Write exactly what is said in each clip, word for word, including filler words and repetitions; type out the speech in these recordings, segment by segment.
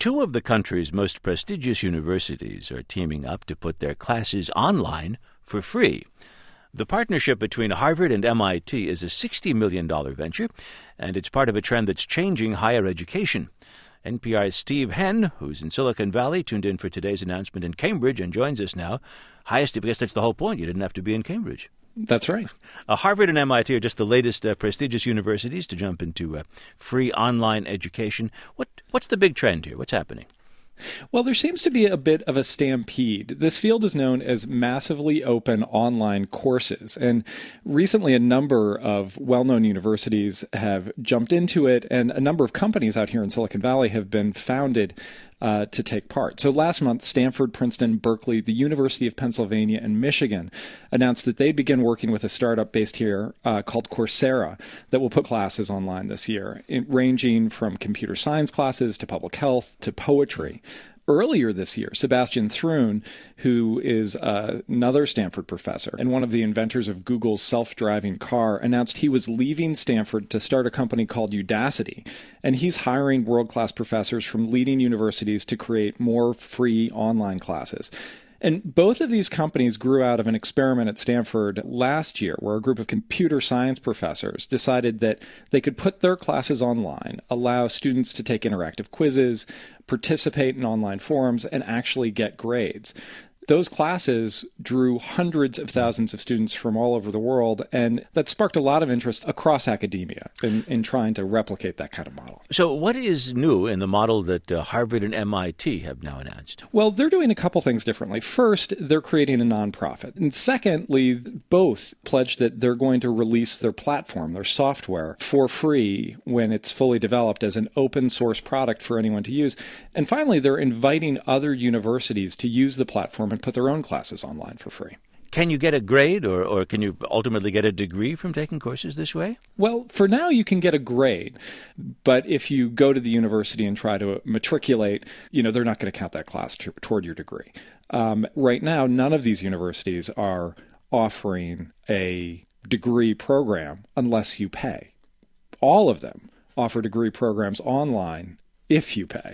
Two of the country's most prestigious universities are teaming up to put their classes online for free. The partnership between Harvard and M I T is a sixty million dollars venture, and it's part of a trend that's changing higher education. N P R's Steve Henn, who's in Silicon Valley, tuned in for today's announcement in Cambridge and joins us now. Hi, Steve. I guess that's the whole point. You didn't have to be in Cambridge. That's right. Uh, Harvard and M I T are just the latest uh, prestigious universities to jump into uh, free online education. What What's the big trend here? What's happening? Well, there seems to be a bit of a stampede. This field is known as massively open online courses. And recently, a number of well-known universities have jumped into it, and a number of companies out here in Silicon Valley have been founded uh, to take part. So last month, Stanford, Princeton, Berkeley, the University of Pennsylvania, and Michigan announced that they'd begin working with a startup based here uh, called Coursera that will put classes online this year, it, ranging from computer science classes to public health to poetry. Earlier this year, Sebastian Thrun, who is uh, another Stanford professor and one of the inventors of Google's self-driving car, announced he was leaving Stanford to start a company called Udacity. And he's hiring world-class professors from leading universities to create more free online classes. And both of these companies grew out of an experiment at Stanford last year where a group of computer science professors decided that they could put their classes online, allow students to take interactive quizzes, participate in online forums, and actually get grades. Those classes drew hundreds of thousands of students from all over the world, and that sparked a lot of interest across academia in, in trying to replicate that kind of model. So what is new in the model that uh, Harvard and M I T have now announced? Well, they're doing a couple things differently. First, they're creating a nonprofit. And secondly, both pledged that they're going to release their platform, their software, for free when it's fully developed as an open source product for anyone to use. And finally, they're inviting other universities to use the platform and put their own classes online for free. Can you get a grade or, or can you ultimately get a degree from taking courses this way? Well, for now you can get a grade, but if you go to the university and try to matriculate, you know, they're not going to count that class t- toward your degree. Um, right now, none of these universities are offering a degree program unless you pay. All of them offer degree programs online if you pay.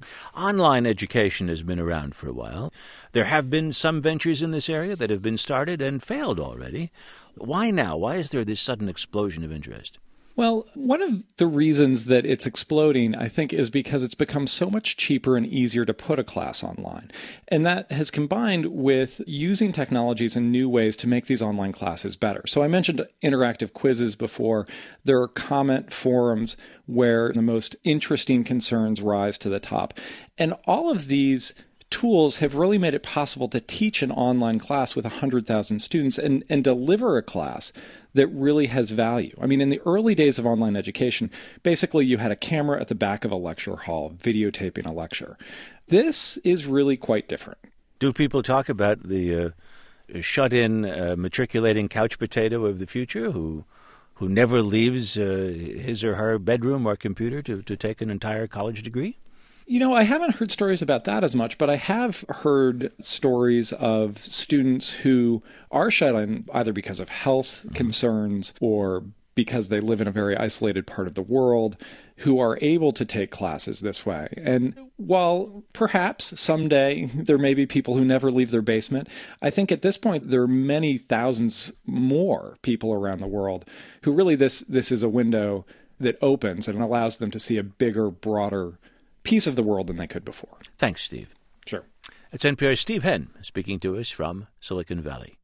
Online education has been around for a while. There have been some ventures in this area that have been started and failed already. Why now? Why is there this sudden explosion of interest? Well, one of the reasons that it's exploding, I think, is because it's become so much cheaper and easier to put a class online. And that has combined with using technologies in new ways to make these online classes better. So I mentioned interactive quizzes before. There are comment forums where the most interesting concerns rise to the top. And all of these tools have really made it possible to teach an online class with one hundred thousand students and, and deliver a class that really has value. I mean, in the early days of online education, basically you had a camera at the back of a lecture hall videotaping a lecture. This is really quite different. Do people talk about the uh, shut-in, uh, matriculating couch potato of the future who who never leaves uh, his or her bedroom or computer to, to take an entire college degree? You know, I haven't heard stories about that as much, but I have heard stories of students who are shut in either because of health mm-hmm. concerns or because they live in a very isolated part of the world, who are able to take classes this way. And while perhaps someday there may be people who never leave their basement, I think at this point there are many thousands more people around the world who really this this is a window that opens and allows them to see a bigger, broader piece of the world than they could before. Thanks, Steve. Sure. It's N P R's Steve Henn speaking to us from Silicon Valley.